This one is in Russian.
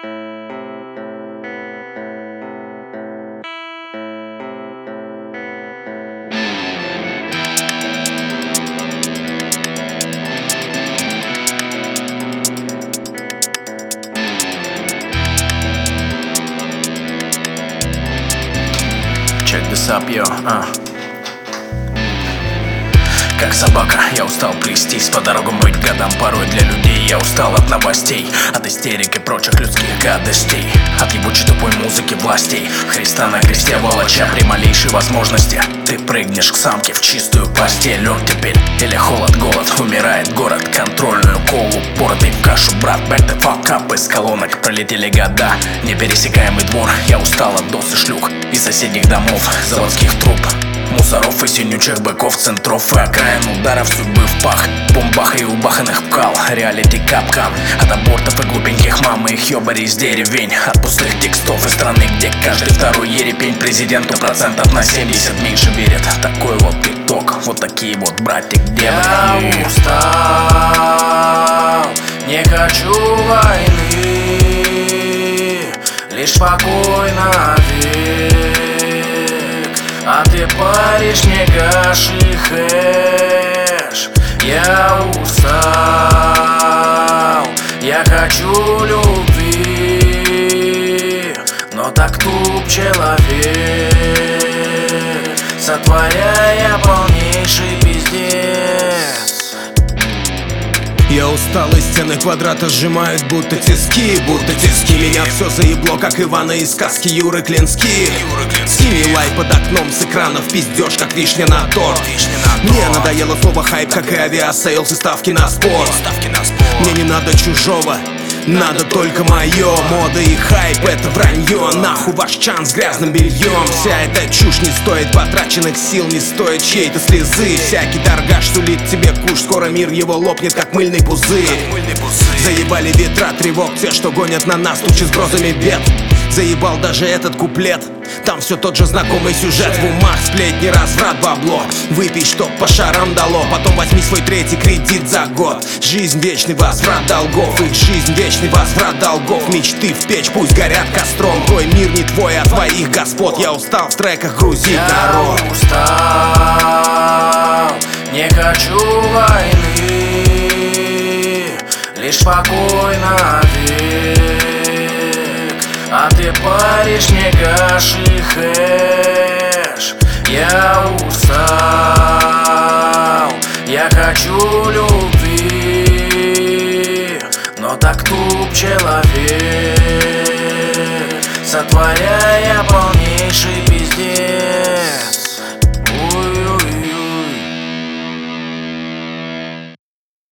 Check this up, yo, Как собака, я устал плестись по дорогам, быть годам. Порой для людей я устал от новостей, от истерик и прочих людских гадостей, от ебучей тупой музыки властей. Христа на кресте волоча при малейшей возможности ты прыгнешь к самке в чистую постель. Лед теперь или холод, голод, умирает город. Контрольную колу, поротый в кашу, брат. Back the fuck up, из колонок пролетели года. Непересекаемый двор, я устал от доз и шлюх из соседних домов, заводских труб, мусоров и синючих быков, центров и окраин, ударов судьбы в пах, бомбах и убаханных вкал. Реалити капкан от абортов и глупеньких мам и их ёбарей из деревень, от пустых текстов из страны, где каждый второй ерепень президенту процентов на 70 меньше верит. Такой вот итог, вот такие вот братик девы. Я устал, не хочу войны, лишь спокойно век. А ты паришь, не гаши хэш. Я устал, я хочу любви, но так туп человек, сотворяя полнейший пиздец. Я устал, и стены квадрата сжимают будто тиски, меня все заебло, как Ивана из сказки Юры Клински. Скинь лай под окном с экранов, пиздеж, как вишня на торт. Мне надоело слово хайп, как и авиасейлс и ставки на спорт. Мне не надо чужого, надо только мое. Мода и хайп — это вранье. Нахуй ваш чан с грязным бельем. Вся эта чушь не стоит потраченных сил, не стоит чьей-то слезы. Всякий торгаш сулит тебе куш, скоро мир его лопнет, как мыльный пузырь. Заебали ветра тревог, те, что гонят на нас тучи с грозами бед. Заебал даже этот куплет, там все тот же знакомый сюжет. В умах сплетни, разврат, бабло. Выпей, чтоб по шарам дало, потом возьми свой третий кредит за год. Жизнь — вечный возврат долгов, их жизнь — вечный возврат долгов. Мечты в печь, пусть горят костром. Твой мир не твой, а твоих господ. Я устал в треках грузить народ. Я устал, не хочу войны, лишь спокойно век. А ты паришь, не гаши хэш. Я устал, я хочу любви, но так туп человек, сотворяя полнейший